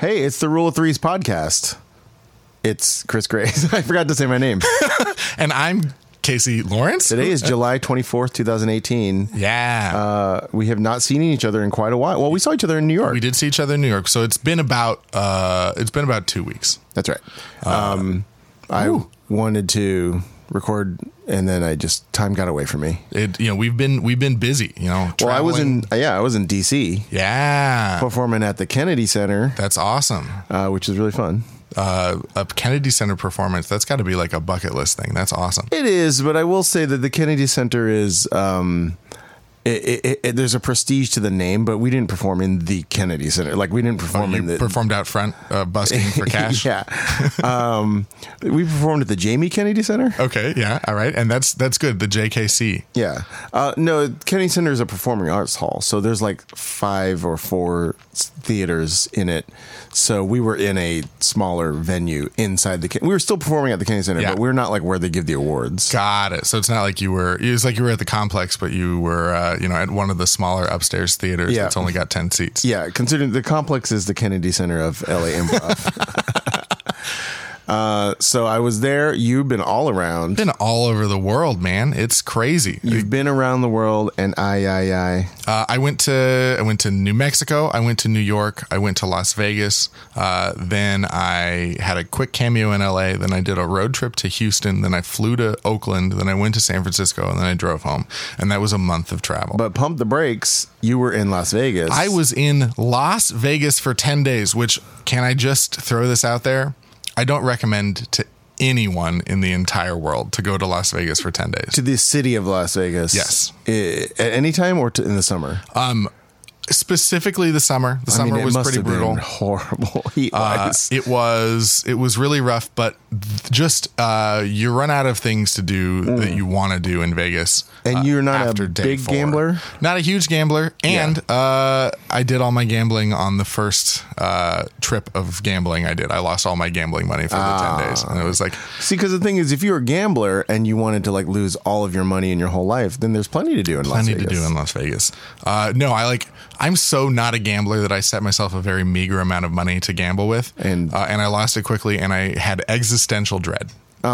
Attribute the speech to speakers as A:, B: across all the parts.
A: Hey, it's the Rule of Threes podcast. It's Chris Grace. I forgot to say my name.
B: And I'm Casey Lawrence.
A: Today is July 24th, 2018.
B: Yeah.
A: We have not seen each other in quite a while. Well, we saw each other in New York.
B: We did see each other in New York. So it's been about 2 weeks.
A: That's right. I wanted to record, and then time got away from me.
B: We've been busy,
A: Well,
B: traveling.
A: I was in DC.
B: Yeah.
A: Performing at the Kennedy Center.
B: That's awesome.
A: Which is really fun.
B: A Kennedy Center performance, that's got to be like a bucket list thing. That's awesome.
A: It is, but I will say that the Kennedy Center is there's a prestige to the name, but we didn't perform in the Kennedy Center. Like, we didn't perform in the...
B: performed out front, busking for cash?
A: Yeah. We performed at the Jamie Kennedy Center.
B: Okay, yeah, all right. And that's good, the JKC.
A: Yeah. No, Kennedy Center is a performing arts hall, so there's like 5 or 4 theaters in it. So we were in a smaller venue inside we were still performing at the Kennedy Center, but we're not like where they give the awards.
B: Got it. So it's not like it was like you were at the complex, but you were, at one of the smaller upstairs theaters that's only got 10 seats.
A: Yeah, considering the complex is the Kennedy Center of LA Improv. So I was there. You've been all around.
B: Been all over the world, man. It's crazy.
A: You've been around the world, and I
B: went to New Mexico. I went to New York. I went to Las Vegas. Then I had a quick cameo in LA. Then I did a road trip to Houston. Then I flew to Oakland. Then I went to San Francisco, and then I drove home. And that was a month of travel.
A: But pump the brakes. You were in Las Vegas.
B: I was in Las Vegas for 10 days, which, can I just throw this out there? I don't recommend to anyone in the entire world to go to Las Vegas for 10 days.
A: To the city of Las Vegas?
B: Yes.
A: At any time or in the summer?
B: Specifically the summer. The summer was pretty brutal.
A: Been horrible heat-wise.
B: It was really rough, but just you run out of things to do that you want to do in Vegas.
A: And you're not
B: after
A: a
B: day
A: big
B: 4.
A: gambler?
B: Not a huge gambler. And I did all my gambling on the first trip of gambling I did. I lost all my gambling money for the 10 days. And it was like...
A: See, because the thing is, if you're a gambler and you wanted to like lose all of your money in your whole life, then there's plenty to do in Las Vegas.
B: Plenty to do in Las Vegas. No, I'm so not a gambler that I set myself a very meager amount of money to gamble with. And I lost it quickly, and I had existential dread.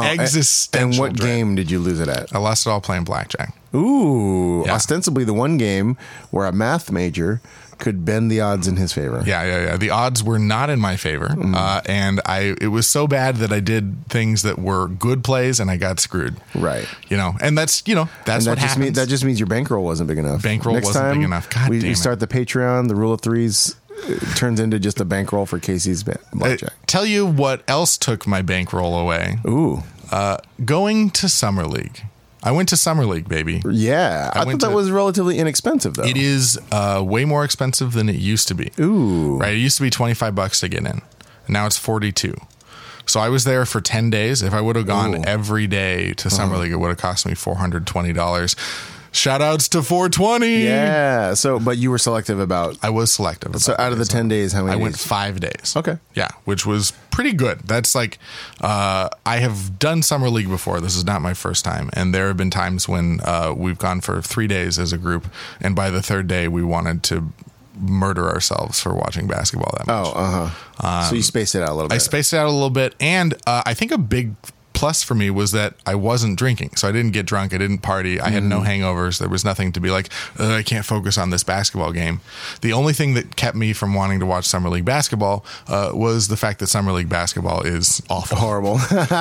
A: And what game did you lose it at?
B: I lost it all playing blackjack.
A: Ooh, yeah. Ostensibly the one game where a math major could bend the odds in his favor.
B: Yeah. The odds were not in my favor. And it was so bad that I did things that were good plays and I got screwed.
A: Right.
B: And that's what happens.
A: That just means your bankroll wasn't big enough.
B: Bankroll wasn't big enough. God damn it.
A: We start the Patreon, the Rule of Threes. It turns into just a bankroll for Casey's blackjack.
B: Tell you what else took my bankroll away.
A: Ooh.
B: Going to Summer League. I went to Summer League, baby.
A: Yeah. I thought that was relatively inexpensive, though.
B: It is way more expensive than it used to be.
A: Ooh.
B: Right? It used to be $25 to get in. Now it's $42. So I was there for 10 days. If I would have gone every day to Summer League, it would have cost me $420. Shout outs to 420.
A: Yeah. So, but you were selective about...
B: I was selective.
A: So out of the 10 days, how many
B: I
A: days?
B: went 5 days.
A: Okay.
B: Yeah, which was pretty good. That's like, I have done Summer League before. This is not my first time. And there have been times when we've gone for 3 days as a group. And by the 3rd day, we wanted to murder ourselves for watching basketball that much.
A: So you spaced it out a little bit.
B: I spaced it out a little bit. And I think a big plus for me was that I wasn't drinking. So I didn't get drunk. I didn't party. I had no hangovers. There was nothing to be like, I can't focus on this basketball game. The only thing that kept me from wanting to watch Summer League basketball was the fact that Summer League basketball is awful.
A: Horrible.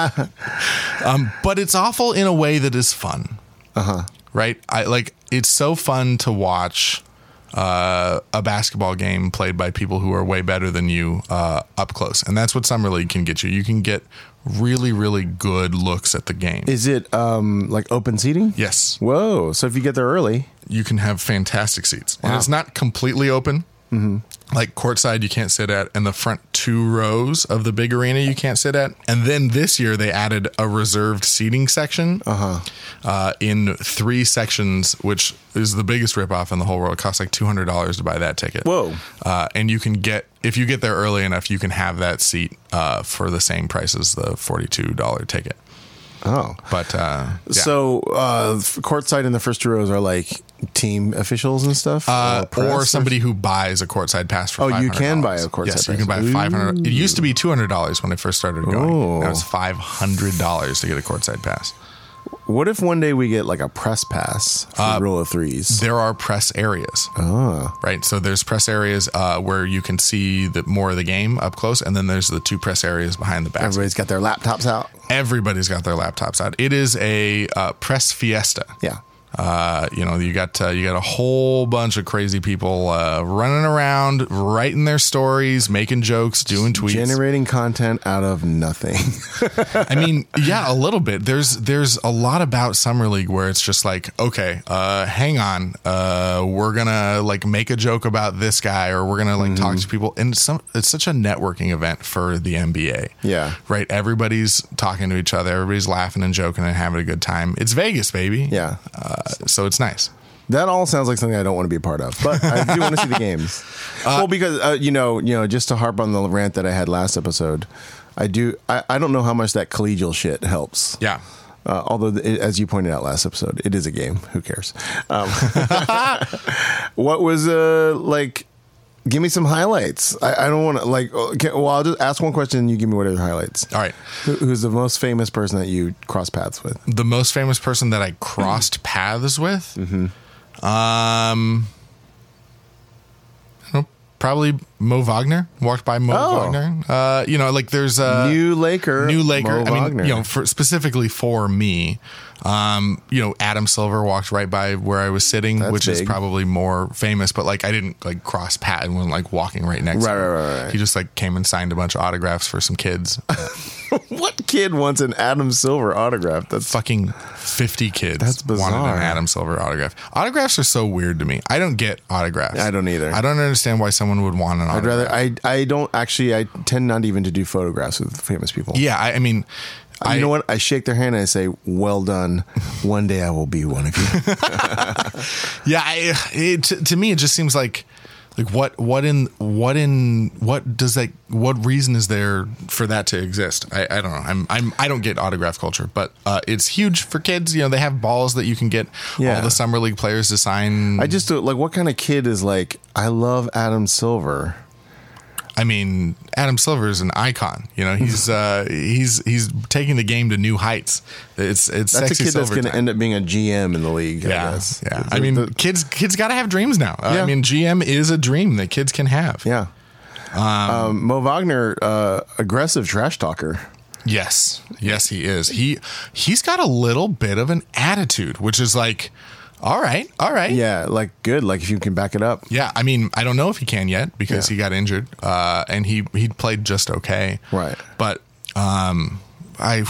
B: But it's awful in a way that is fun. Right? It's so fun to watch a basketball game played by people who are way better than you up close. And that's what Summer League can get you. You can get really, really good looks at the game.
A: Is it like open seating?
B: Yes.
A: Whoa. So if you get there early,
B: you can have fantastic seats. And it's not completely open. Like courtside you can't sit at, and the front 2 rows of the big arena you can't sit at. And then this year they added a reserved seating section in 3 sections, which is the biggest ripoff in the whole world. It costs like $200 to buy that ticket.
A: Whoa.
B: And you can get, if you get there early enough, you can have that seat for the same price as the $42 ticket.
A: Oh.
B: But
A: so courtside in the first 2 rows are like team officials and stuff,
B: or somebody who buys a courtside pass for $500.
A: you can buy a courtside
B: yes,
A: pass.
B: You can buy $500. It used to be $200 when I first started going. Now it's $500 to get a courtside pass.
A: What if one day we get like a press pass for Rule of Threes?
B: There are press areas. Right. So there's press areas where you can see more of the game up close, and then there's the 2 press areas behind the basket.
A: Everybody's got their laptops out.
B: Everybody's got their laptops out. It is a press fiesta.
A: Yeah.
B: You got a whole bunch of crazy people running around, writing their stories, making jokes, doing tweets,
A: generating content out of nothing.
B: I mean, yeah, a little bit. There's a lot about Summer League where it's just like, okay, hang on, we're gonna like make a joke about this guy, or we're gonna like talk to people, and it's such a networking event for the NBA.
A: Yeah,
B: right. Everybody's talking to each other. Everybody's laughing and joking and having a good time. It's Vegas, baby.
A: Yeah.
B: So it's nice.
A: That all sounds like something I don't want to be a part of, but I do want to see the games. Well, because just to harp on the rant that I had last episode, I don't know how much that collegial shit helps.
B: Yeah.
A: Although, as you pointed out last episode, it is a game. Who cares? What was like? Give me some highlights. I don't want to like. Okay, well, I'll just ask one question and you give me what are the highlights.
B: All right.
A: Who's the most famous person that you crossed paths with?
B: The most famous person that I crossed paths with? Probably Mo Wagner. Walked by Mo Wagner. There's a
A: New Laker.
B: Mo
A: Wagner.
B: I mean, specifically for me, Adam Silver walked right by where I was sitting, which is probably more famous. But like, I didn't like cross paths and wasn't like walking right next to him. Right. He just like came and signed a bunch of autographs for some kids.
A: What kid wants an Adam Silver autograph? That's
B: fucking 50 kids.
A: That's bizarre.
B: Wanted an Adam Silver autograph. Autographs are so weird to me. I don't get autographs.
A: I don't either.
B: I don't understand why someone would want an autograph.
A: I don't actually. I tend not even to do photographs with famous people.
B: Yeah, I mean.
A: You know what? I shake their hand and I say, "Well done. One day I will be one of you."
B: Yeah, to me it just seems like what reason is there for that to exist? I don't know. I don't get autograph culture, but it's huge for kids. They have balls that you can get all the Summer League players to sign.
A: I just like, what kind of kid is like, I love Adam Silver?
B: I mean, Adam Silver is an icon. He's taking the game to new heights. That's
A: a kid that's going to end up being a GM in the league.
B: Yeah,
A: I guess.
B: Yeah. I mean, kids got to have dreams now. I mean, GM is a dream that kids can have.
A: Yeah. Mo Wagner, aggressive trash talker.
B: Yes, he is. He's got a little bit of an attitude, which is like, all right.
A: Yeah, like good. Like if you can back it up.
B: Yeah, I mean, I don't know if he can yet because he got injured, and he played just okay.
A: Right.
B: But I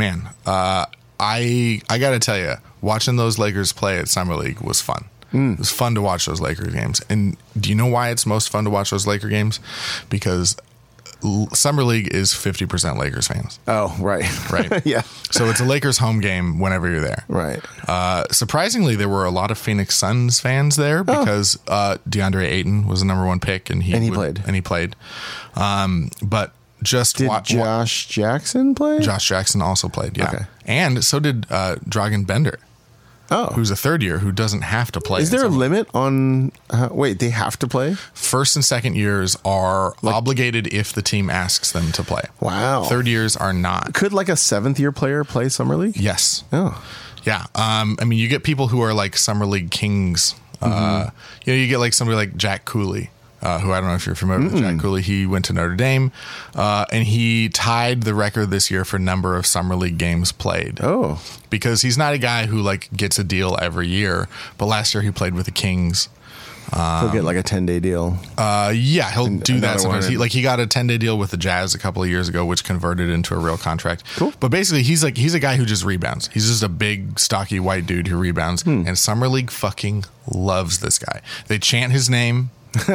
B: got to tell you, watching those Lakers play at Summer League was fun. It was fun to watch those Lakers games. And do you know why it's most fun to watch those Laker games? Because Summer League is 50% Lakers fans.
A: Oh, right. Yeah.
B: So it's a Lakers home game whenever you're there.
A: Right.
B: Surprisingly, there were a lot of Phoenix Suns fans there because DeAndre Ayton was the number 1 pick, and he played. But just
A: did Josh Jackson play?
B: Josh Jackson also played. Yeah. Okay. And so did Dragan Bender.
A: Oh.
B: Who's a third year who doesn't have to play.
A: Is there a limit on... wait, they have to play?
B: First and second years are obligated if the team asks them to play.
A: Wow.
B: Third years are not.
A: Could like a 7th year player play Summer League?
B: Yes.
A: Oh.
B: Yeah. I mean, you get people who are like Summer League kings. You get like somebody like Jack Cooley. Who I don't know if you're familiar with Jack Cooley. He went to Notre Dame, and he tied the record this year for number of Summer League games played.
A: Oh.
B: Because he's not a guy who like gets a deal every year, but last year he played with the Kings.
A: He'll get like a 10-day deal.
B: Yeah, he'll do that sometimes. He got a 10-day deal with the Jazz a couple of years ago, which converted into a real contract.
A: Cool.
B: But basically, he's a guy who just rebounds. He's just a big, stocky white dude who rebounds. And Summer League fucking loves this guy. They chant his name.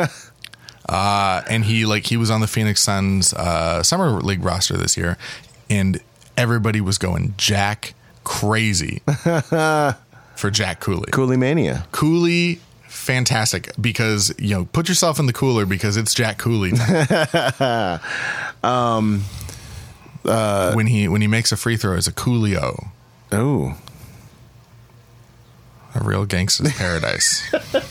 B: And he was on the Phoenix Suns Summer League roster this year, and everybody was going Jack crazy for Jack Cooley.
A: Cooley mania.
B: Cooley, fantastic, because put yourself in the cooler because it's Jack Cooley. When he makes a free throw, it's a Coolio.
A: Oh.
B: A real gangster's paradise.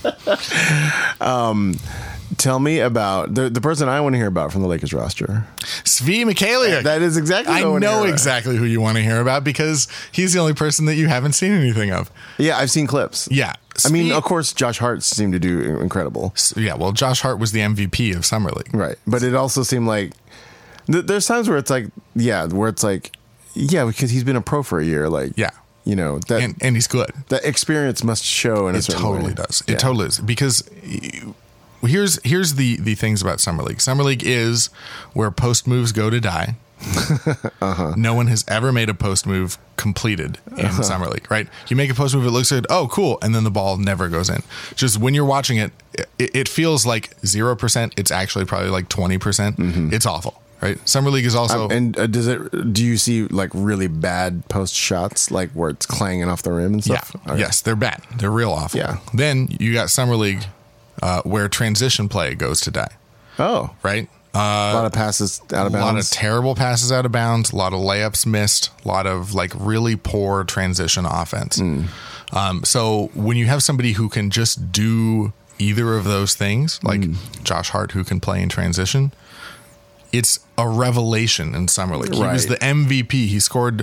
A: Tell me about the person I want to hear about from the Lakers roster.
B: Svi Mykhailiuk.
A: That is exactly what
B: I know exactly who you want to hear about because he's the only person that you haven't seen anything of.
A: Yeah, I've seen clips.
B: Yeah.
A: I mean, of course, Josh Hart seemed to do incredible.
B: Yeah, well, Josh Hart was the MVP of Summer League.
A: Right. But it also seemed like there's times where it's like, because he's been a pro for a year. Like,
B: yeah.
A: You know, that,
B: and he's good.
A: That experience must show in a certain way.
B: It totally does. It totally is. Because here's the things about Summer League. Summer League is where post moves go to die. No one has ever made a post move completed in Summer League, right? You make a post move, it looks good, oh cool, and then the ball never goes in. Just when you're watching it, it feels like 0%. It's actually probably like 20%. It's awful. Right, Summer League is also.
A: Do you see like really bad post shots, like where it's clanging off the rim and stuff?
B: Yeah, okay. Yes, they're bad. They're real awful.
A: Yeah.
B: Then you got Summer League, where transition play goes to die.
A: Oh,
B: right.
A: A lot of passes out of bounds.
B: A lot of terrible passes out of bounds. A lot of layups missed. A lot of like really poor transition offense. So when you have somebody who can just do either of those things, like Josh Hart, who can play in transition. It's a revelation in Summer League. He was the MVP. He scored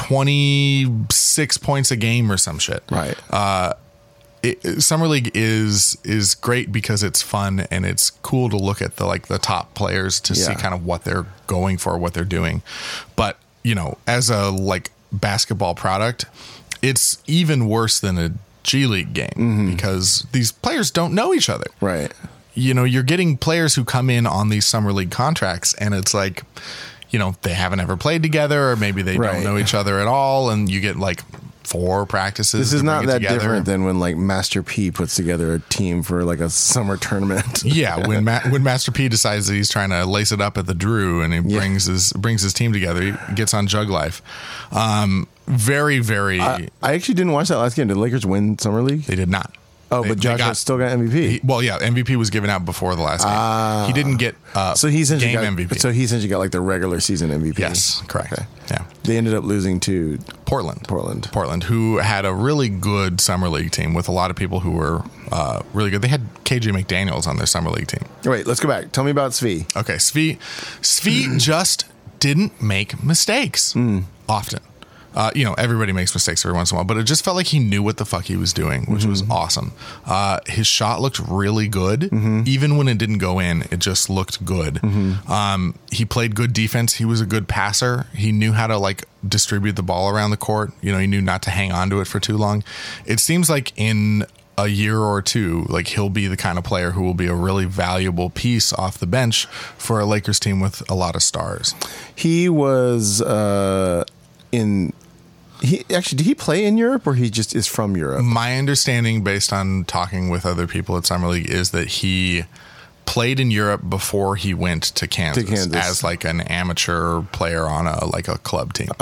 B: 26 points a game or some shit.
A: Right.
B: Summer League is great because it's fun and it's cool to look at the top players to see kind of what they're going for, what they're doing. But, you know, as a like basketball product, it's even worse than a G League game because these players don't know each other.
A: Right.
B: You know, you're getting players who come in on these Summer League contracts and it's like, you know, they haven't ever played together or maybe they don't know each other at all. And you get like 4 practices.
A: This is not that
B: together.
A: Different than when like Master P puts together a team for like a summer tournament.
B: Yeah. When Master P decides that he's trying to lace it up at the Drew and he brings his team together, he gets on Jug Life. Very, very.
A: I actually didn't watch that last game. Did the Lakers win Summer League?
B: They did not.
A: Oh, but Josh Hart still got MVP.
B: MVP was given out before the last game. He didn't get
A: so he essentially
B: game
A: got,
B: MVP.
A: So he essentially got like the regular season MVP.
B: Yes, correct. Okay. Yeah.
A: They ended up losing to
B: Portland, who had a really good Summer League team with a lot of people who were really good. They had KJ McDaniels on their Summer League team.
A: Wait, let's go back. Tell me about Svi.
B: Okay, Svi just didn't make mistakes often. You know, everybody makes mistakes every once in a while, but it just felt like he knew what the fuck he was doing, which was awesome. His shot looked really good. Even when it didn't go in, it just looked good. He played good defense. He was a good passer. He knew how to like distribute the ball around the court. You know, he knew not to hang on to it for too long. It seems like in a year or two, like he'll be the kind of player who will be a really valuable piece off the bench for a Lakers team with a lot of stars.
A: He was did he play in Europe or he just is from Europe?
B: My understanding, based on talking with other people at Summer League, is that he played in Europe before he went to Kansas as like an amateur player on a club team.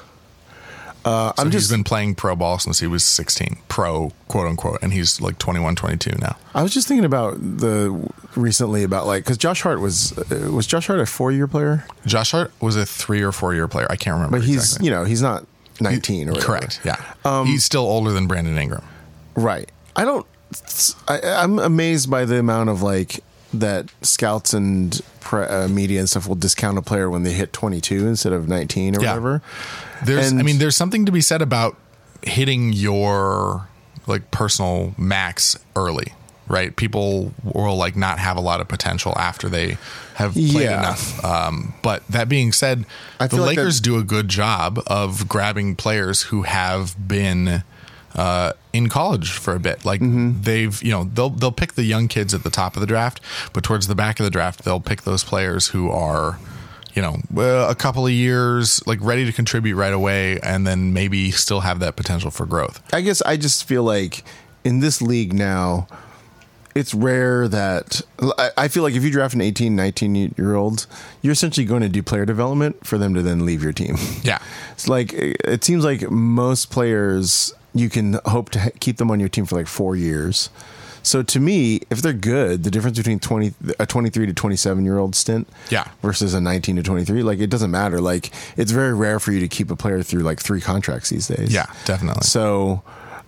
B: He's been playing pro ball since he was 16, pro quote unquote, and he's like 21, 22 now.
A: I was just thinking about because Josh Hart was Josh Hart a 4-year player?
B: Josh Hart was a 3 or 4 year player. I can't remember.
A: But exactly. He's not 19 or whatever.
B: Correct. Yeah. He's still older than Brandon Ingram.
A: Right. I'm amazed by the amount of like that scouts and media and stuff will discount a player when they hit 22 instead of 19 or whatever.
B: There's something to be said about hitting your like personal max early, right? People will like not have a lot of potential after they have played enough. But that being said, the Lakers do a good job of grabbing players who have been in college for a bit. Like they've, they'll pick the young kids at the top of the draft, but towards the back of the draft, they'll pick those players who are, a couple of years, like ready to contribute right away, and then maybe still have that potential for growth.
A: I guess I just feel like in this league now, it's rare that I feel like if you draft an 18, 19-year-old, you're essentially going to do player development for them to then leave your team. Yeah. It's like, it seems like most players, you can hope to keep them on your team for like 4 years. So to me, if they're good, the difference between a 23 to 27-year-old stint versus a 19 to 23, like it doesn't matter. Like it's very rare for you to keep a player through like 3 contracts these days.
B: Yeah, definitely.
A: So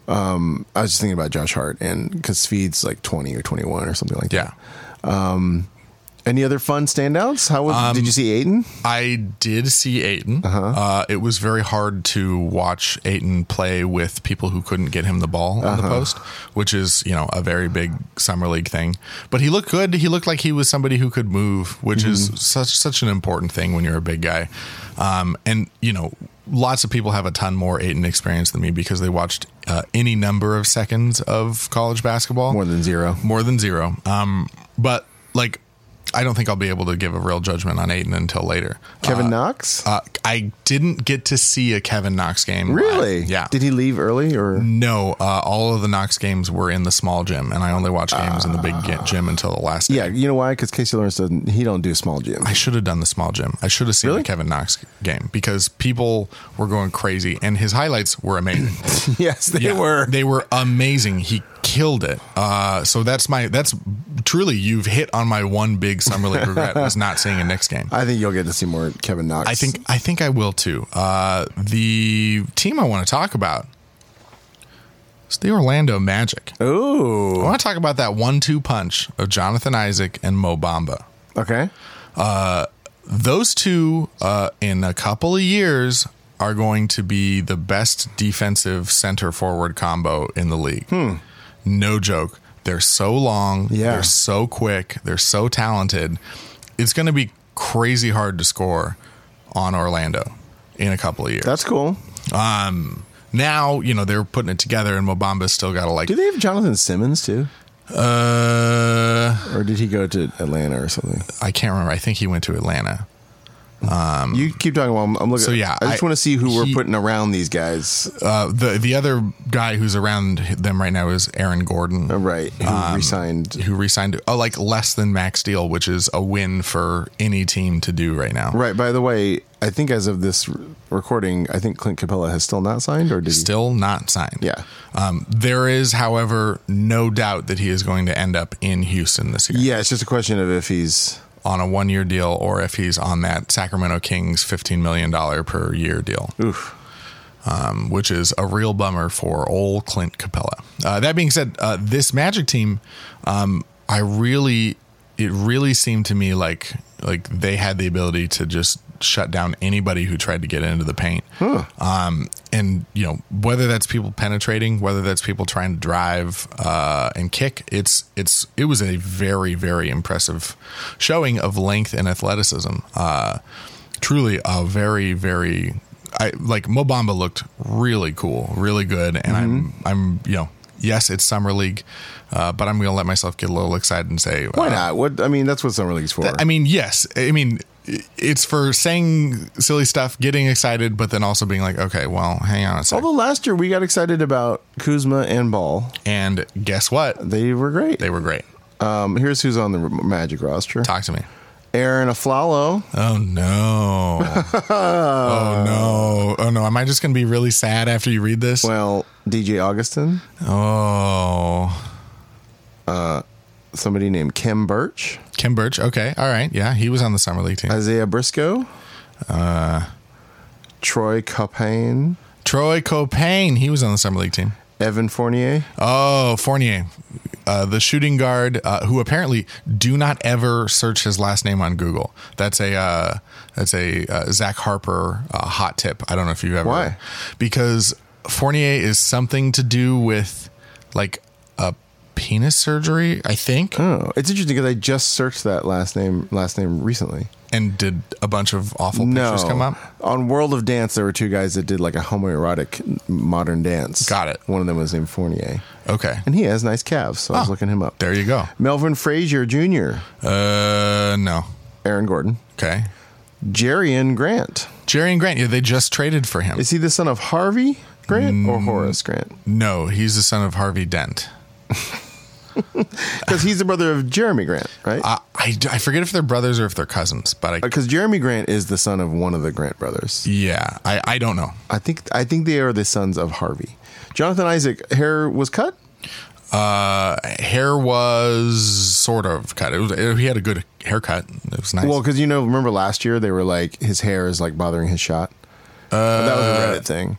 A: I was just thinking about Josh Hart, and because Sved's like 20 or 21 or something like that.
B: Yeah.
A: Any other fun standouts? Did you see Ayton?
B: I did see Ayton. It was very hard to watch Ayton play with people who couldn't get him the ball on the post, which is, a very big summer league thing. But he looked good. He looked like he was somebody who could move, which is such an important thing when you're a big guy. And lots of people have a ton more Ayton experience than me because they watched any number of seconds of college basketball.
A: More than zero.
B: But I don't think I'll be able to give a real judgment on Ayton until later.
A: Kevin Knox?
B: I didn't get to see a Kevin Knox game.
A: Really?
B: Yeah.
A: Did he leave early or?
B: No, all of the Knox games were in the small gym, and I only watched games in the big gym until the last day.
A: Yeah, you know why? Because Casey Lawrence don't do small gym.
B: I should have done the small gym. I should have seen the Kevin Knox game because people were going crazy, and his highlights were amazing.
A: Yes, they were.
B: They were amazing. He killed it. So that's truly, you've hit on my one big summer league regret was not seeing a Knicks game.
A: I think you'll get to see more Kevin Knox.
B: I think I will too. The team I want to talk about is the Orlando Magic.
A: Ooh.
B: I want to talk about that 1-2 punch of Jonathan Isaac and Mo Bamba.
A: Okay.
B: Those two, in a couple of years, are going to be the best defensive center forward combo in the league. No joke. They're so long.
A: Yeah.
B: They're so quick. They're so talented. It's going to be crazy hard to score on Orlando in a couple of years.
A: That's cool.
B: Now, they're putting it together, and Mo Bamba's still got to
A: Do they have Jonathan Simmons too? Or did he go to Atlanta or something?
B: I can't remember. I think he went to Atlanta.
A: You keep talking while I'm looking.
B: So yeah,
A: I just want to see who we're putting around these guys.
B: The other guy who's around them right now is Aaron Gordon,
A: right? Who resigned?
B: Who resigned? Less than max deal, which is a win for any team to do right now.
A: Right. By the way, I think as of this recording, I think Clint Capella has still not signed, or did he?
B: Still not signed.
A: Yeah.
B: There is, however, no doubt that he is going to end up in Houston this year.
A: Yeah, it's just a question of if he's
B: on a 1-year deal or if he's on that Sacramento Kings $15 million per year deal.
A: Oof.
B: Which is a real bummer for old Clint Capella. That being said, this Magic team, it really seemed to me like they had the ability to just shut down anybody who tried to get into the paint. And whether that's people penetrating, whether that's people trying to drive and kick, it was a very, very impressive showing of length and athleticism. Truly a very, very Mo Bamba looked really cool, really good, and I'm yes, it's summer league, but I'm going to let myself get a little excited and say,
A: why not? That's what summer league's for.
B: Yes. It's for saying silly stuff, getting excited, but then also being like, okay, well, hang on a second.
A: Although last year we got excited about Kuzma and Ball.
B: And guess what?
A: They were great. Here's who's on the Magic roster.
B: Talk to me.
A: Aaron Aflalo.
B: Oh, no. Oh, no. Am I just going to be really sad after you read this?
A: Well, DJ Augustin.
B: Oh.
A: Somebody named Kim Birch.
B: Kim Birch. Okay. All right. Yeah. He was on the summer league team.
A: Isaiah Briscoe. Troy Copane.
B: He was on the summer league team.
A: Evan Fournier.
B: Oh, Fournier. The shooting guard who apparently do not ever search his last name on Google. That's a Zach Harper hot tip. I don't know if you've ever.
A: Why?
B: Because Fournier is something to do with a penis surgery, I think.
A: Oh, it's interesting because I just searched that last name recently.
B: And did a bunch of awful pictures come up?
A: On World of Dance, there were two guys that did a homoerotic modern dance.
B: Got it.
A: One of them was named Fournier.
B: Okay.
A: And he has nice calves, so I was looking him up.
B: There you go.
A: Melvin Frazier Jr.
B: No.
A: Aaron Gordon.
B: Okay.
A: Jerrion Grant.
B: Yeah, they just traded for him.
A: Is he the son of Harvey Grant or Horace Grant?
B: No, he's the son of Harvey Dent.
A: Because he's the brother of Jeremy Grant, right?
B: I forget if they're brothers or if they're cousins, but
A: because Jeremy Grant is the son of one of the Grant brothers.
B: Yeah, I don't know.
A: I think they are the sons of Harvey. Jonathan Isaac, hair was cut.
B: Hair was sort of cut. He had a good haircut. It was nice.
A: Well, because remember last year they were like his hair is bothering his shot. That was a Reddit thing.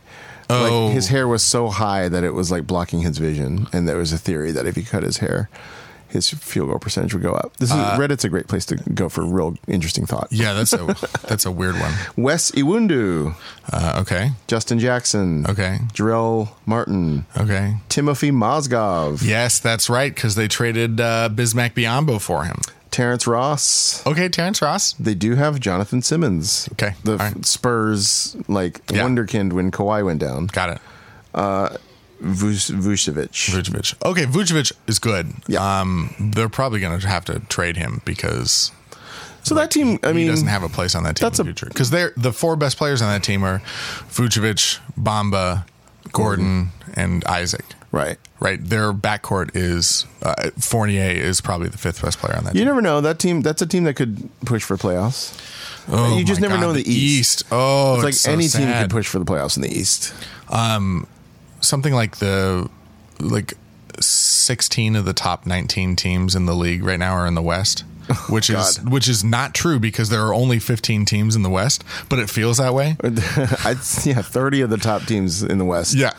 B: Oh.
A: Like his hair was so high that it was like blocking his vision, and there was a theory that if he cut his hair, his field goal percentage would go up. Reddit's a great place to go for real interesting thought.
B: Yeah, that's a weird one.
A: Wes Iwundu,
B: Okay.
A: Justin Jackson,
B: Okay.
A: Jarrell Martin,
B: Okay.
A: Timothy Mozgov,
B: Yes, that's right, because they traded Bismack Biyombo for him.
A: Terrence Ross.
B: Okay, Terrence Ross.
A: They do have Jonathan Simmons.
B: Okay,
A: The
B: all right.
A: Spurs, like,
B: Yeah.
A: wunderkind when Kawhi went down.
B: Got it.
A: Vucevic.
B: Vucevic. Okay, Vucevic is good.
A: Yeah.
B: They're probably going to have to trade him because
A: So that team, I
B: he
A: mean,
B: doesn't have a place on that team in the future. Because the four best players on that team are Vucevic, Bamba, Gordon, and Isaac.
A: right.
B: Right, their backcourt is Fournier is probably the fifth best player on that
A: You
B: team.
A: never know. That team, that's a team that could push for playoffs.
B: Oh
A: You just
B: my
A: never
B: God,
A: know in the East.
B: Oh,
A: It's like
B: so
A: any team
B: sad.
A: could push for the playoffs in the East.
B: Something like 16 of the top 19 teams in the league right now are in the West, which is not true because there are only 15 teams in the West, but it feels that way.
A: 30 of the top teams in the West.
B: Yeah.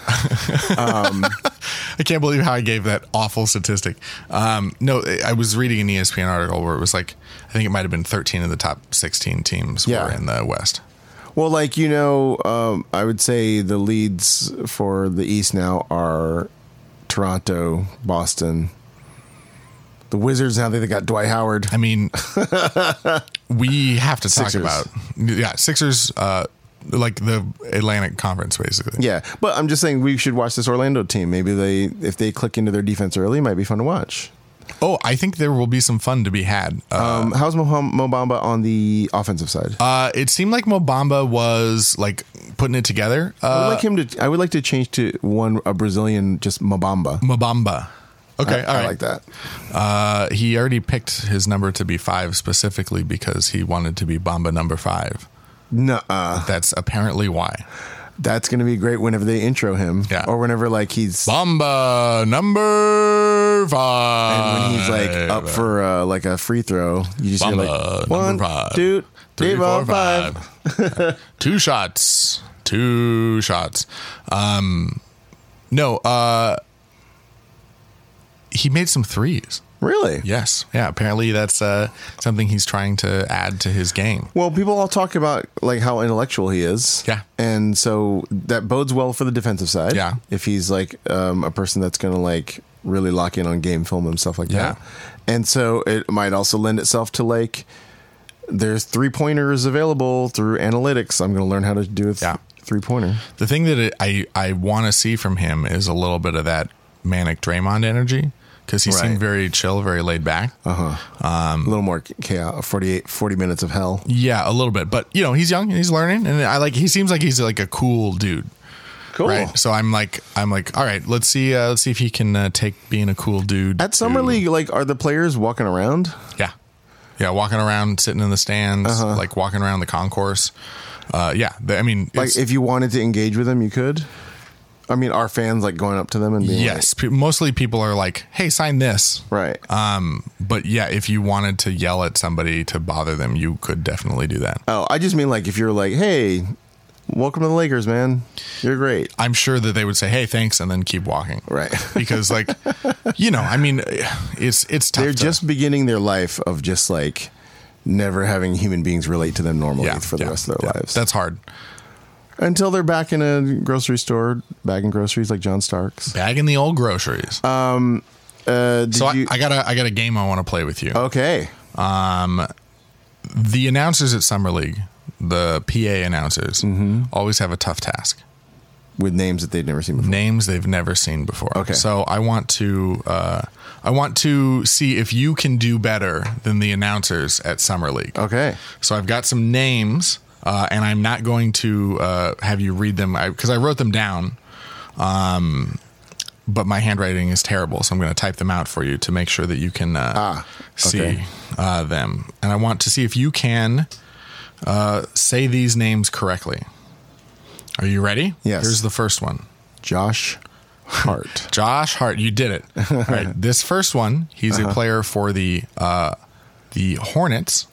B: I can't believe how I gave that awful statistic. No, I was reading an ESPN article where it was like, I think it might have been 13 of the top 16 teams were in the West.
A: Well, like, I would say the leads for the East now are Toronto, Boston, the Wizards. Now they got Dwight Howard.
B: I mean, we have to talk
A: Sixers.
B: about Sixers, like the Atlantic Conference, basically.
A: Yeah, but I'm just saying we should watch this Orlando team. Maybe if they click into their defense early, it might be fun to watch.
B: Oh, I think there will be some fun to be had.
A: How's Mo Bamba on the offensive side?
B: It seemed like Mo Bamba was like putting it together.
A: I would like to change to a Brazilian, just Mobamba.
B: Mobamba. Okay, all right.
A: I like that.
B: He already picked his number to be 5 specifically because he wanted to be Bamba number 5.
A: Nuh-uh.
B: That's apparently why.
A: That's going to be great whenever they intro him.
B: Yeah.
A: Or whenever like he's
B: Bamba number 5.
A: and when he's like up for like a free throw, you just hear
B: Bamba,
A: like
B: number
A: 1,
B: 5,
A: 2,
B: 3,
A: Dave
B: 4,
A: on 5.
B: 2 shots. 2 shots. He made some threes.
A: Really?
B: Yes. Yeah. Apparently that's something he's trying to add to his game.
A: Well, people all talk about like how intellectual he is.
B: Yeah.
A: And so that bodes well for the defensive side.
B: Yeah.
A: If he's like a person that's going to like really lock in on game film and stuff like that. And so it might also lend itself to like there's 3-pointers available through analytics. I'm going to learn how to do a 3-pointer.
B: The thing that I want to see from him is a little bit of that manic Draymond energy. Because he seemed very chill, very laid back.
A: A little more chaos, 40 minutes of hell.
B: Yeah, a little bit. But, he's young and he's learning. And he seems like he's like a cool dude.
A: Cool.
B: Right? So I'm like, all right, let's see if he can take being a cool dude.
A: At Summer League, like, are the players walking around?
B: Yeah. Yeah, walking around, sitting in the stands, like walking around the concourse. Like,
A: if you wanted to engage with them, you could? I mean, are fans like going up to them and being
B: yes, mostly people are like, "Hey, sign this."
A: Right.
B: But yeah, if you wanted to yell at somebody to bother them, you could definitely do that.
A: Oh, I just mean like if you're like, "Hey, welcome to the Lakers, man. You're great."
B: I'm sure that they would say, "Hey, thanks," and then keep walking.
A: Right.
B: Because like, it's tough.
A: They're just beginning their life of just like never having human beings relate to them normally for the rest of their lives.
B: That's hard.
A: Until they're back in a grocery store, bagging groceries like John Starks.
B: Bagging the old groceries.
A: I
B: got a game I want to play with you.
A: Okay.
B: The announcers at Summer League, the PA announcers, always have a tough task.
A: With names that they've never seen before.
B: Names they've never seen before.
A: Okay.
B: So I want to see if you can do better than the announcers at Summer League.
A: Okay.
B: So I've got some names, and I'm not going to have you read them because I wrote them down. But my handwriting is terrible, so I'm going to type them out for you to make sure that you can see them. And I want to see if you can say these names correctly. Are you ready?
A: Yes.
B: Here's the first one.
A: Josh Hart.
B: Josh Hart. You did it. All right. This first one, he's a player for the Hornets.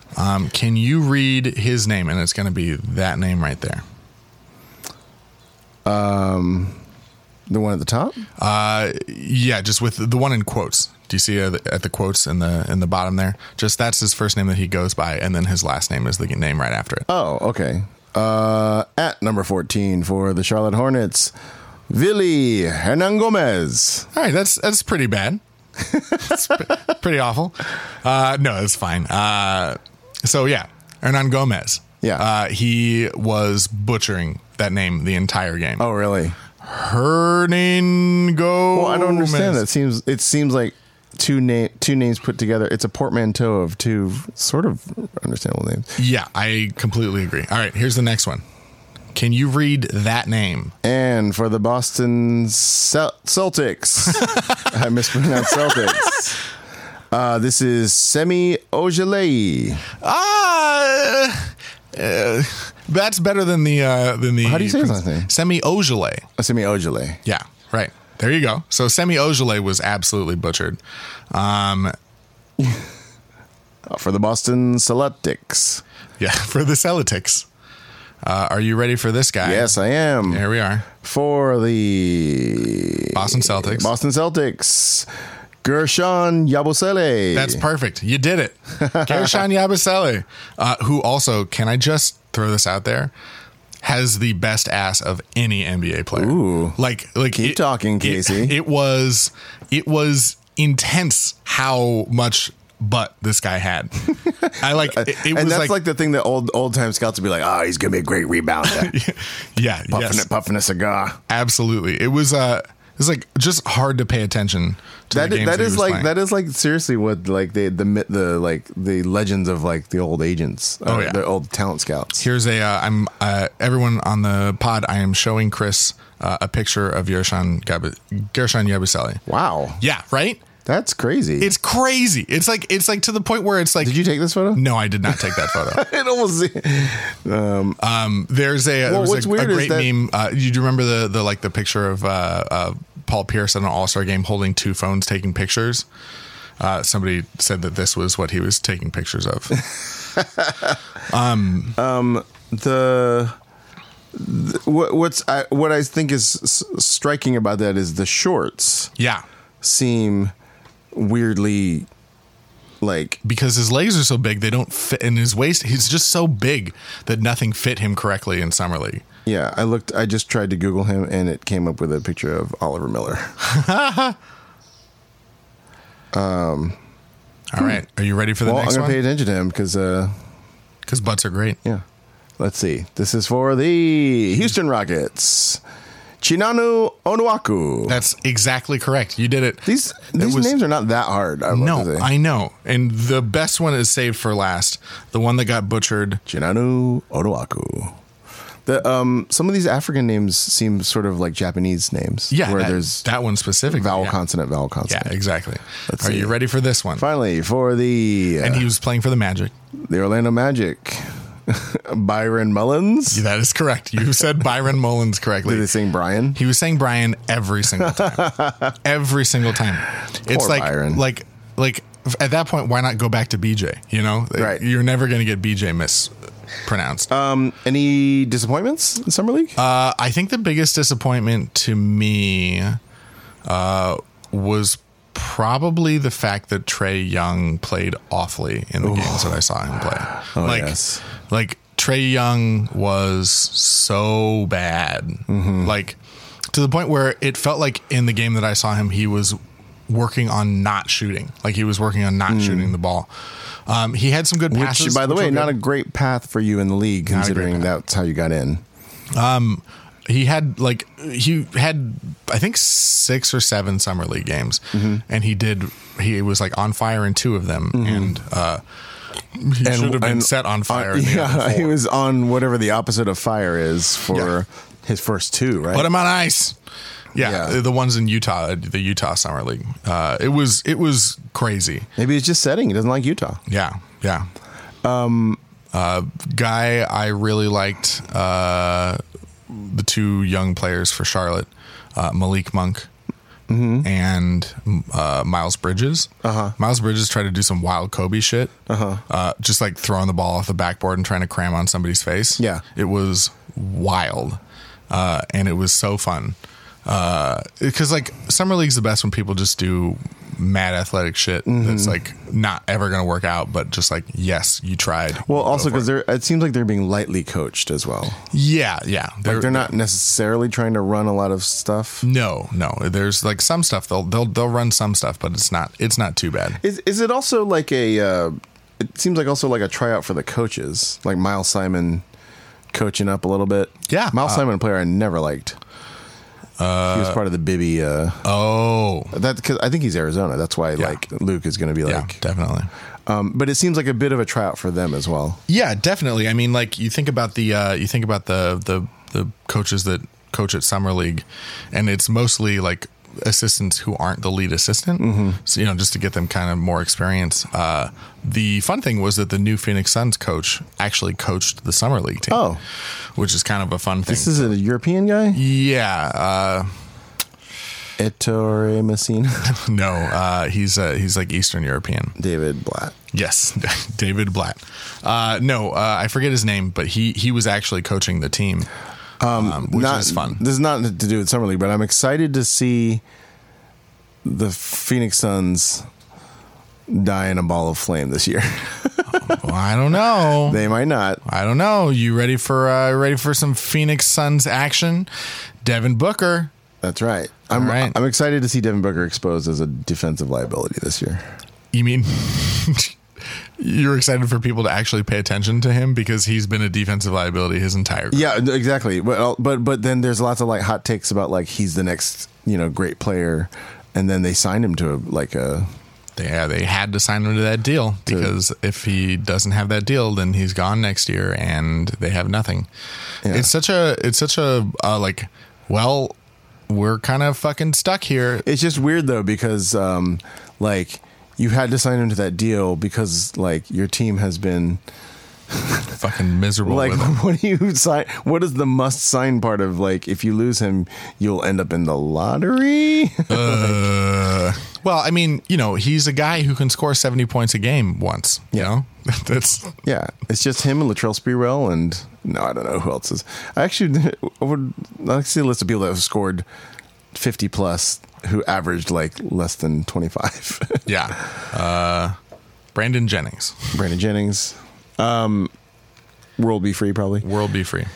B: Can you read his name? And it's going to be that name right there.
A: The one at the top?
B: Yeah, just with the one in quotes. Do you see at the quotes in the bottom there? Just that's his first name that he goes by, and then his last name is the name right after it.
A: Oh, okay. At number 14 for the Charlotte Hornets, Willy Hernangomez.
B: All right, that's pretty bad. That's pretty awful. No, it's fine. So yeah, Hernan Gomez.
A: Yeah.
B: He was butchering that name the entire game.
A: Oh, really?
B: Hernan Gomez.
A: Well, I don't understand that. It seems like two names put together. It's a portmanteau of two sort of understandable names.
B: Yeah, I completely agree. All right, here's the next one. Can you read that name?
A: And for the Boston Celtics, I mispronounced Celtics. This is Semi Ojeleye.
B: That's better than the
A: How do you say his last name?
B: Semi Ojeleye.
A: Semi Ojeleye.
B: Yeah, right. There you go. So Semi Ojeleye was absolutely butchered.
A: For the Boston Celtics.
B: Yeah, for the Celtics. Are you ready for this guy?
A: Yes, I am.
B: There we are.
A: For the
B: Boston Celtics, Gershon Yabusele. That's perfect. You did it. Gershon Yabusele, who also, can I just throw this out there, has the best ass of any NBA player.
A: Ooh.
B: Like
A: Keep talking, Casey.
B: It was intense how much butt this guy had. I like it
A: and
B: was
A: that's like the thing that old time scouts would be like, oh, he's gonna be a great rebounder.
B: Yeah,
A: puffing a cigar.
B: Absolutely. It was like just hard to pay attention to the games
A: that is like seriously what like the legends of like the old agents. The old talent scouts.
B: Here's I'm everyone on the pod. I am showing Chris a picture of Gershon Yabusele.
A: Wow.
B: Yeah. Right.
A: That's crazy.
B: It's crazy. It's like to the point where it's like.
A: Did you take this photo?
B: No, I did not take that photo.
A: It almost.
B: There's a great meme. Do you remember the picture of Paul Pierce at an All-Star game holding two phones taking pictures? Somebody said that this was what he was taking pictures of.
A: What I think is striking about that is the shorts.
B: Yeah.
A: Seem weirdly like,
B: because his legs are so big they don't fit, and his waist, he's just so big that nothing fit him correctly in summer league.
A: Yeah, I just tried to Google him and it came up with a picture of Oliver Miller.
B: All right, are you ready for the next one?
A: I'm gonna pay attention to him
B: because butts are great.
A: Yeah. Let's see. This is for the Houston Rockets. Chinanu Onuaku.
B: That's exactly correct. You did it.
A: These names are not that hard.
B: No, I know. And the best one is saved for last. The one that got butchered.
A: Chinanu Onuaku. Some of these African names seem sort of like Japanese names.
B: Yeah,
A: where there's
B: that one specific
A: vowel consonant.
B: Yeah, exactly. Are you ready for this one?
A: Finally, for the
B: and he was playing for the Magic.
A: The Orlando Magic. Byron Mullins.
B: That is correct. You said Byron Mullins correctly.
A: Did they saying Brian?
B: He was saying Brian every single time. Every single time. It's like
A: Byron.
B: like at that point, why not go back to BJ? You know,
A: right?
B: You're never going to get BJ mispronounced.
A: Any disappointments in summer league?
B: I think the biggest disappointment to me was probably the fact that Trae Young played awfully in the games that I saw him play.
A: Yes.
B: Like Trae Young was so bad. Mm-hmm. Like to the point where it felt like in the game that I saw him, he was working on not shooting. Like he was working on not shooting the ball. He had some good passes.
A: Which, by the way, not a great path for you in the league, considering that's how you got in.
B: He had I think 6 or 7 summer league games, and he was like on fire in 2 of them, and he should have been set on fire.
A: He was on whatever the opposite of fire is for his first 2, right?
B: Put him on ice. Yeah, the ones in Utah, the Utah Summer League. It was crazy.
A: Maybe it's just setting. He doesn't like Utah.
B: Yeah. Guy I really liked. The 2 young players for Charlotte, Malik Monk and Miles Bridges. Miles Bridges tried to do some wild Kobe shit, just like throwing the ball off the backboard and trying to cram on somebody's face.
A: Yeah,
B: it was wild. and it was so fun. Because like Summer League's the best when people just do mad athletic shit that's like not ever going to work out, but just like, yes, you tried.
A: Well, also because it seems like they're being lightly coached as well.
B: Yeah.
A: They're not necessarily trying to run a lot of stuff.
B: No. There's like some stuff they'll run some stuff, but it's not too bad.
A: Is it also like a? It seems like also like a tryout for the coaches, like Miles Simon coaching up a little bit.
B: Yeah,
A: Miles Simon, a player I never liked. He was part of the Bibby. That because I think he's Arizona. That's why like Luke is going to be like
B: definitely.
A: But it seems like a bit of a tryout for them as well.
B: Yeah, definitely. I mean, like you think about the coaches that coach at Summer League, and it's mostly like assistants who aren't the lead assistant. So, just to get them kind of more experience. The fun thing was that the new Phoenix Suns coach actually coached the Summer League team. Oh, which is kind of a fun thing.
A: This is a European guy?
B: Yeah.
A: Ettore Messina?
B: No, he's like Eastern European.
A: David Blatt.
B: Yes, David Blatt. I forget his name, but he was actually coaching the team, which is fun.
A: This is not to do with Summer League, but I'm excited to see the Phoenix Suns die in a ball of flame this year.
B: Well, I don't know.
A: They might not.
B: I don't know. You ready for some Phoenix Suns action? Devin Booker.
A: That's right. I'm excited to see Devin Booker exposed as a defensive liability this year.
B: You mean you're excited for people to actually pay attention to him because he's been a defensive liability his entire career?
A: Yeah, exactly. But then there's lots of like hot takes about like he's the next great player, and then they signed him to
B: They had to sign him to that deal because if he doesn't have that deal, then he's gone next year and they have nothing. Yeah. It's such a well, we're kind of fucking stuck here.
A: It's just weird though because like you had to sign him to that deal because like your team has been
B: fucking miserable.
A: Like,
B: with him.
A: what do you sign? What is the must sign part of like if you lose him, you'll end up in the lottery?
B: Well, I mean, he's a guy who can score 70 points a game once. That's
A: it's just him and Latrell Sprewell, and I don't know who else is. I would like to see a list of people that have scored 50 plus who averaged like less than 25.
B: Yeah, Brandon Jennings.
A: World Be Free, probably.
B: World Be Free.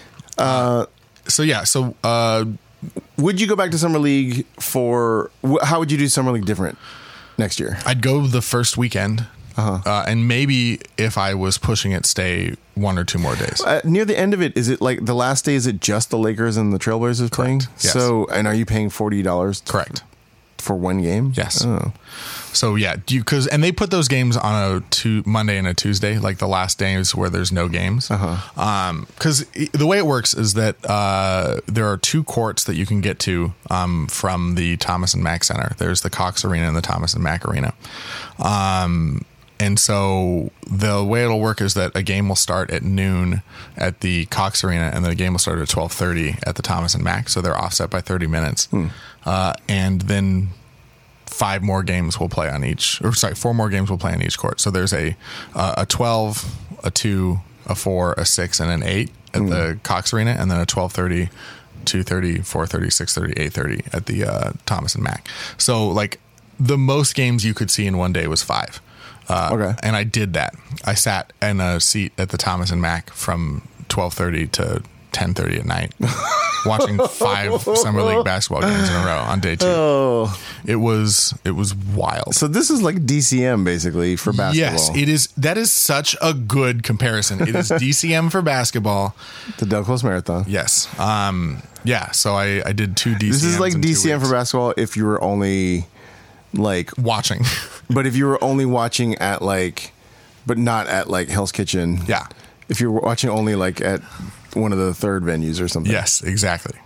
A: Would you go back to Summer League how would you do Summer League different next year?
B: I'd go the first weekend. And maybe if I was pushing it, stay 1 or 2 more days.
A: Near the end of it, is it like the last day? Is it just the Lakers and the Trailblazers playing?
B: Yes.
A: So, and are you paying $40?
B: Correct.
A: For one game?
B: Yes.
A: Oh.
B: So yeah, and they put those games on a Monday and a Tuesday, like the last days where there's no games. Because the way it works is that there are 2 courts that you can get to from the Thomas and Mack Center. There's the Cox Arena and the Thomas and Mack Arena. And so the way it'll work is that a game will start at noon at the Cox Arena, and the game will start at 12:30 at the Thomas and Mack. So they're offset by 30 minutes, and then 4 more games will play on each court. So there's a 12, a 2, a 4, a 6, and an 8 at the Cox Arena, and then a 12:30, 2:30, 4:30, 6:30, 8:30 at the Thomas and Mack. So like the most games you could see in one day was 5.
A: Okay.
B: And I did that. I sat in a seat at the Thomas and Mack from 12:30 to 10:30 at night, watching 5 Summer League basketball games in a row on day 2.
A: Oh,
B: it was wild.
A: So this is like DCM basically for basketball.
B: Yes, it is. That is such a good comparison. It is DCM for basketball.
A: The Del Close Marathon.
B: Yes. Yeah. So I did 2 DCMs.
A: This is like DCM for basketball if you were only like
B: watching.
A: But if you were only watching at but not at like Hell's Kitchen.
B: Yeah.
A: If you're watching only like at one of the third venues or something.
B: Yes, exactly.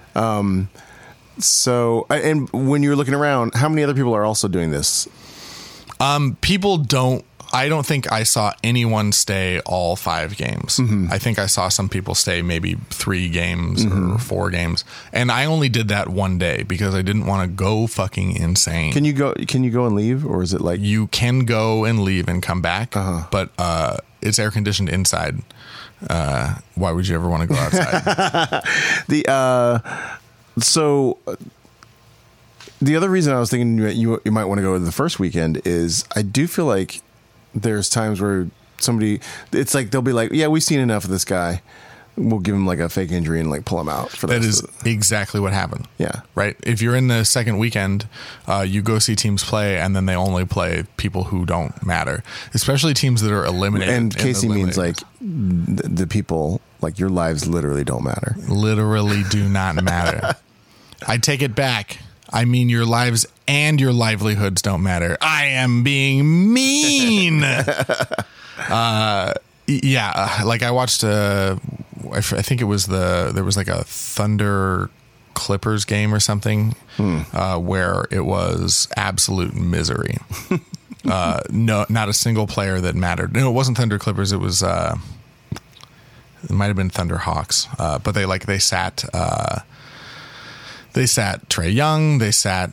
A: So, and when you're looking around, how many other people are also doing this?
B: People don't I don't think I saw anyone stay all 5 games. I think I saw some people stay maybe 3 games or 4 games, and I only did that one day because I didn't want to go fucking insane.
A: Can you go and leave, or is it like
B: You can go and leave and come back, but it's air conditioned inside. Why would you ever want to go outside?
A: So the other reason I was thinking you might want to go to the first weekend is I do feel like there's times where it's like they'll be like, yeah, we've seen enough of this guy. We'll give him like a fake injury and like pull him out.
B: That is exactly what happened.
A: Yeah.
B: Right. If you're in the second weekend, you go see teams play, and then they only play people who don't matter, especially teams that are eliminated.
A: And Casey means like the people, like your lives literally don't matter.
B: Literally do not matter. I take it back. I mean, your lives and your livelihoods don't matter. I am being mean. Yeah, like I watched. I think it was there was like a Thunder Clippers game or something where it was absolute misery. No, not a single player that mattered. No, it wasn't Thunder Clippers. It was. It might have been Thunder Hawks. But they sat. They sat Trae Young. They sat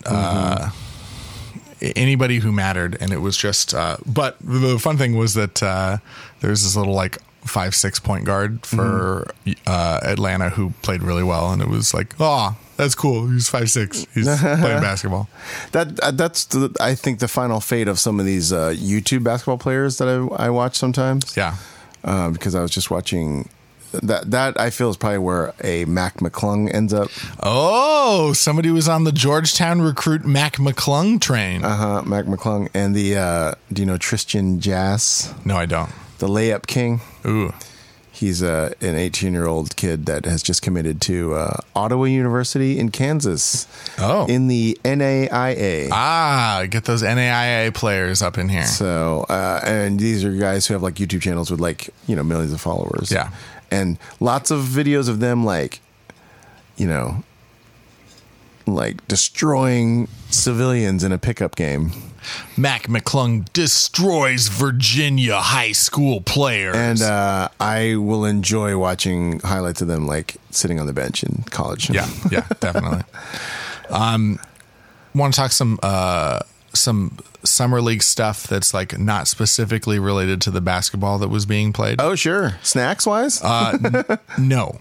B: anybody who mattered, and it was just. But the fun thing was that there was this little like 5'6" point guard for Atlanta who played really well, and it was like, oh, that's cool. He's 5'6". He's playing basketball.
A: That's I think the final fate of some of these YouTube basketball players that I watch sometimes.
B: Yeah,
A: because I was just watching. That I feel is probably where a Mac McClung ends up.
B: Oh, somebody was on the Georgetown recruit Mac McClung train.
A: Mac McClung. And the do you know Tristan Jass?
B: No, I don't.
A: The layup king.
B: Ooh.
A: He's an 18-year-old kid that has just committed to Ottawa University in Kansas.
B: Oh.
A: In the NAIA.
B: Get those NAIA players up in here.
A: So, and these are guys who have like YouTube channels with like, millions of followers.
B: Yeah.
A: And lots of videos of them like destroying civilians in a pickup game.
B: Mac McClung destroys Virginia high school players.
A: And I will enjoy watching highlights of them like sitting on the bench in college.
B: Yeah, definitely. Want to talk some summer league stuff that's like not specifically related to the basketball that was being played?
A: Oh, sure. Snacks wise?
B: No.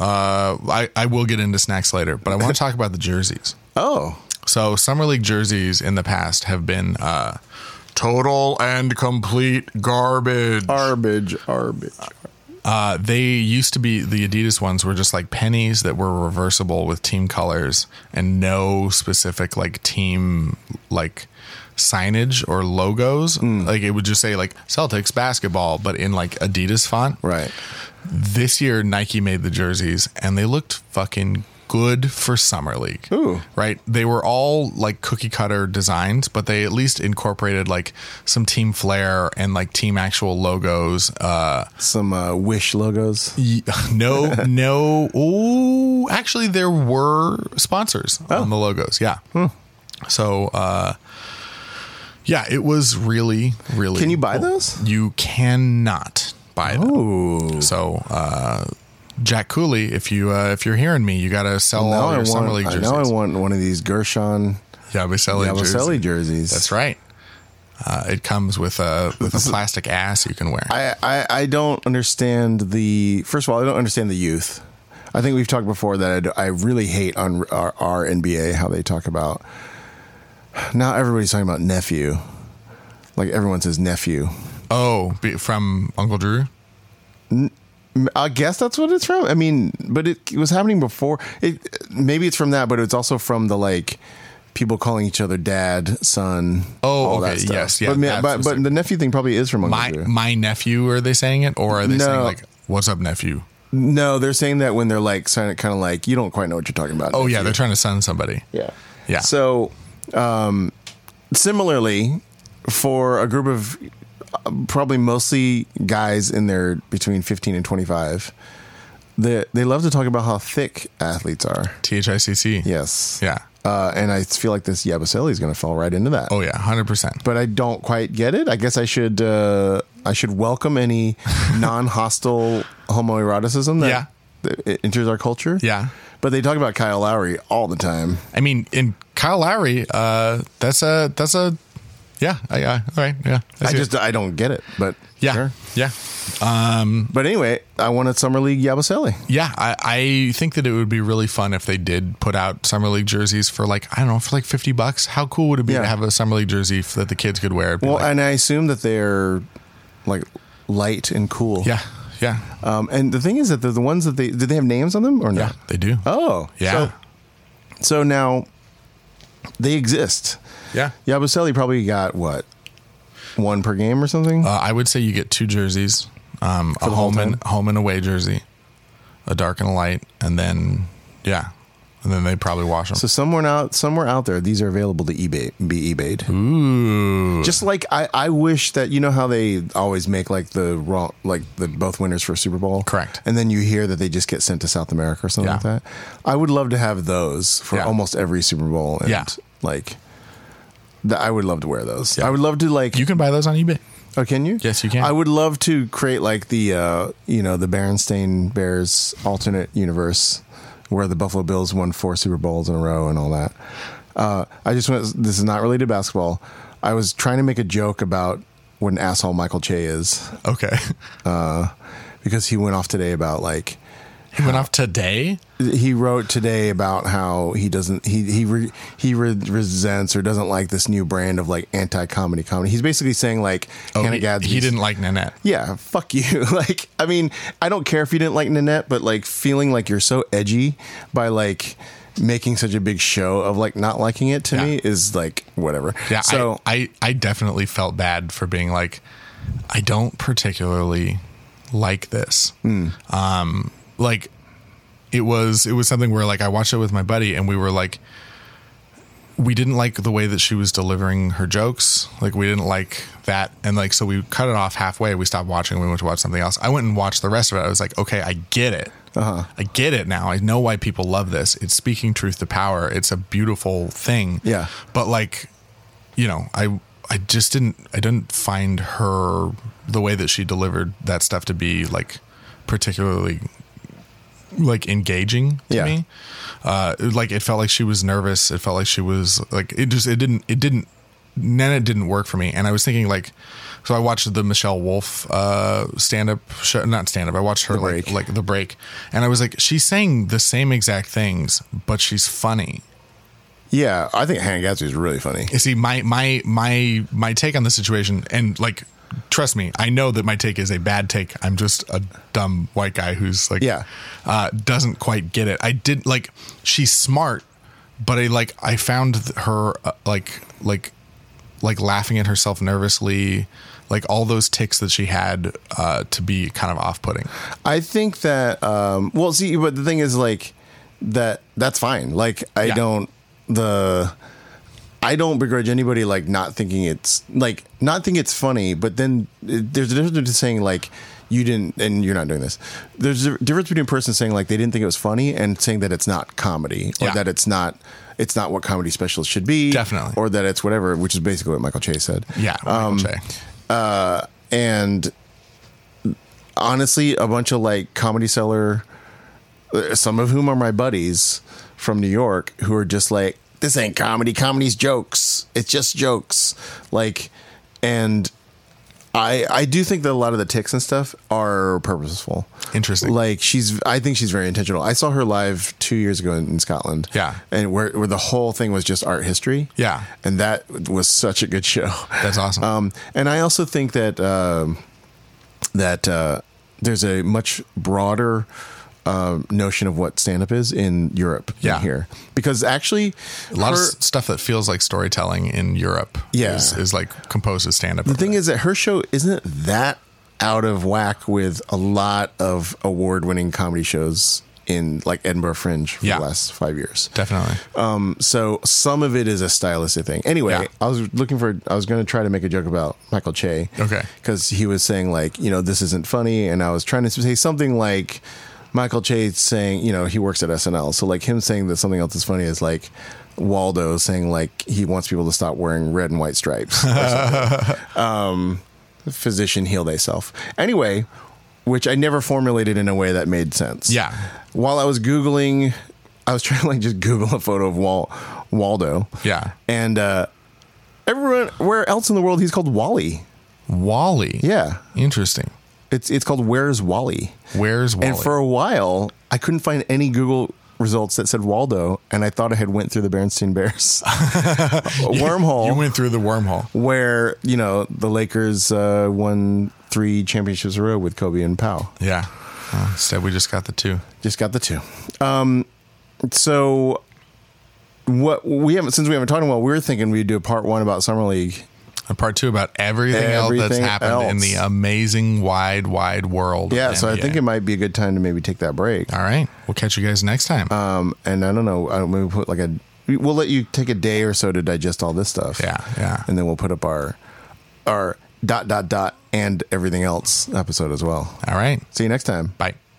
B: I will get into snacks later, but I want to talk about the jerseys.
A: Oh.
B: So summer league jerseys in the past have been total and complete garbage.
A: Garbage.
B: They used to be, the Adidas ones were just like pennies that were reversible with team colors and no specific like team like signage or logos. Like it would just say like Celtics basketball, but in like Adidas font.
A: Right.
B: This year Nike made the jerseys and they looked fucking good for summer league.
A: Ooh.
B: Right. They were all like cookie cutter designs, but they at least incorporated like some team flair and like team actual logos.
A: Some Wish logos.
B: No. Oh, actually there were sponsors on the logos. Yeah. So, yeah, it was really, really.
A: Can you buy
B: cool.
A: those?
B: You cannot buy them.
A: Oh.
B: So, Jack Cooley, if you're hearing me, you got to sell all your summer league jerseys.
A: I want one of these Gershon
B: Yabusele
A: jerseys.
B: That's right. It comes with a plastic ass you can wear.
A: I don't understand first of all, I don't understand the youth. I think we've talked before that I really hate on our NBA how they talk about. Now everybody's talking about nephew. Like everyone says nephew.
B: Oh, from Uncle Drew?
A: I guess that's what it's from. I mean, but it was happening before. Maybe it's from that, but it's also from the like people calling each other dad, son.
B: Oh, okay, yes, yeah.
A: But the nephew thing probably is from Uncle Drew.
B: My nephew. Are they saying it, or are they saying like, "What's up, nephew"?
A: No, they're saying that when they're like kind of like you don't quite know what you're talking about.
B: Oh
A: nephew.
B: yeah, they're trying to son somebody.
A: Yeah.
B: So,
A: similarly, for a group of probably mostly guys in their between 15 and 25, They love to talk about how thick athletes are.
B: THICC.
A: Yes.
B: Yeah.
A: And I feel like this Yabusele is going to fall right into that.
B: Oh yeah, 100%.
A: But I don't quite get it. I guess I should welcome any non-hostile homoeroticism that enters our culture.
B: Yeah.
A: But they talk about Kyle Lowry all the time.
B: I mean, in Kyle Lowry, that's a yeah. All right. Yeah.
A: I don't get it. But
B: yeah.
A: Sure.
B: Yeah.
A: But anyway, I wanted Summer League Yabusele.
B: Yeah, I think that it would be really fun if they did put out Summer League jerseys for like, I don't know, for like $50. How cool would it be to have a Summer League jersey that the kids could wear?
A: Well, and I assume that they're like light and cool.
B: Yeah, yeah.
A: And the thing is that the ones that did they have names on them or no?
B: Yeah, they do.
A: Oh,
B: yeah.
A: So now they exist.
B: Yeah.
A: Yabusele probably got what? One per game or something?
B: I would say you get 2 jerseys. A home and away jersey, a dark and a light, and then they probably wash them.
A: So somewhere out there, these are available to be eBayed.
B: Ooh,
A: just like I wish that, you know how they always make like the both winners for Super Bowl,
B: correct?
A: And then you hear that they just get sent to South America or something like that. I would love to have those for almost every Super Bowl. And I would love to wear those. Yeah. I would love to
B: You can buy those on eBay.
A: Oh, can you?
B: Yes, you can.
A: I would love to create like the the Berenstain Bears alternate universe where the Buffalo Bills won 4 Super Bowls in a row and all that. This is not related to basketball. I was trying to make a joke about what an asshole Michael Che is.
B: Okay.
A: Because he went off today about like.
B: He went off today?
A: He wrote today about how he doesn't he resents or doesn't like this new brand of like anti-comedy comedy. He's basically saying like Hannah Gadsby.
B: He didn't like Nanette.
A: Yeah, fuck you. Like, I mean, I don't care if you didn't like Nanette, but like feeling like you're so edgy by like making such a big show of like not liking it to me is like whatever.
B: Yeah,
A: so
B: I definitely felt bad for being like, I don't particularly like this. Like it was something where like I watched it with my buddy and we were like, we didn't like the way that she was delivering her jokes. Like we didn't like that. And like, so we cut it off halfway. We stopped watching. We went to watch something else. I went and watched the rest of it. I was like, okay, I get it. I get it now. I know why people love this. It's speaking truth to power. It's a beautiful thing.
A: Yeah.
B: But like, you know, I didn't find her, the way that she delivered that stuff to be like particularly like engaging to me. Like it felt like she was nervous. It felt like she was like, Nanette didn't work for me. And I was thinking like, so I watched the Michelle Wolf stand-up show, not stand-up. I watched her like The Break. And I was like, she's saying the same exact things, but she's funny.
A: Yeah, I think Hannah Gadsby is really funny.
B: You see, my take on the situation, and like, trust me, I know that my take is a bad take. I'm just a dumb white guy who's like, doesn't quite get it. I did like, she's smart, but I found her like laughing at herself nervously, like all those tics that she had to be kind of off-putting.
A: I think that, but the thing is like that's fine. Like I don't begrudge anybody like not thinking it's funny, but then there's a difference between saying like you didn't, and you're not doing this. There's a difference between a person saying like they didn't think it was funny and saying that it's not comedy or that it's not what comedy specials should be.
B: Definitely.
A: Or that it's whatever, which is basically what Michael Che said.
B: Yeah. Michael Che.
A: And honestly, a bunch of like Comedy Cellar, some of whom are my buddies from New York, who are just like, this ain't comedy. Comedy's jokes. It's just jokes. Like, and I do think that a lot of the tics and stuff are purposeful.
B: Interesting.
A: Like I think she's very intentional. I saw her live 2 years ago in Scotland.
B: Yeah.
A: And where the whole thing was just art history.
B: Yeah.
A: And that was such a good show.
B: That's awesome.
A: And I also think that, there's a much broader notion of what stand-up is in Europe than here, because actually
B: a lot of stuff that feels like storytelling in Europe is like composed as stand-up.
A: The thing is that her show isn't that out of whack with a lot of award-winning comedy shows in like Edinburgh Fringe for the last 5 years.
B: Definitely.
A: So some of it is a stylistic thing. Anyway, I was going to try to make a joke about Michael Che.
B: Okay.
A: Because he was saying like, this isn't funny. And I was trying to say something like Michael Che saying, he works at SNL. So like him saying that something else is funny is like Waldo saying like he wants people to stop wearing red and white stripes. Physician heal thyself. Anyway, which I never formulated in a way that made sense.
B: Yeah.
A: While I was Googling, I was trying to like just Google a photo of Waldo.
B: Yeah.
A: And everyone, where else in the world he's called Wally.
B: Wally.
A: Yeah.
B: Interesting.
A: It's called Where's Wally?
B: Where's Wally?
A: And for a while, I couldn't find any Google results that said Waldo, and I thought I had went through the Berenstain Bears wormhole.
B: You went through the wormhole.
A: Where, the Lakers won 3 championships in a row with Kobe and Pau.
B: Yeah. Instead, we just got the 2.
A: Just got the 2. So what we haven't talked in a while, we were thinking we'd do a part 1 about Summer League.
B: And part 2 about everything else that's happened in the amazing wide world.
A: Yeah, so I think it might be a good time to maybe take that break.
B: All right. We'll catch you guys next time.
A: And I don't know, maybe put we'll let you take a day or so to digest all this stuff.
B: Yeah.
A: And then we'll put up our ... and everything else episode as well.
B: All right.
A: See you next time.
B: Bye.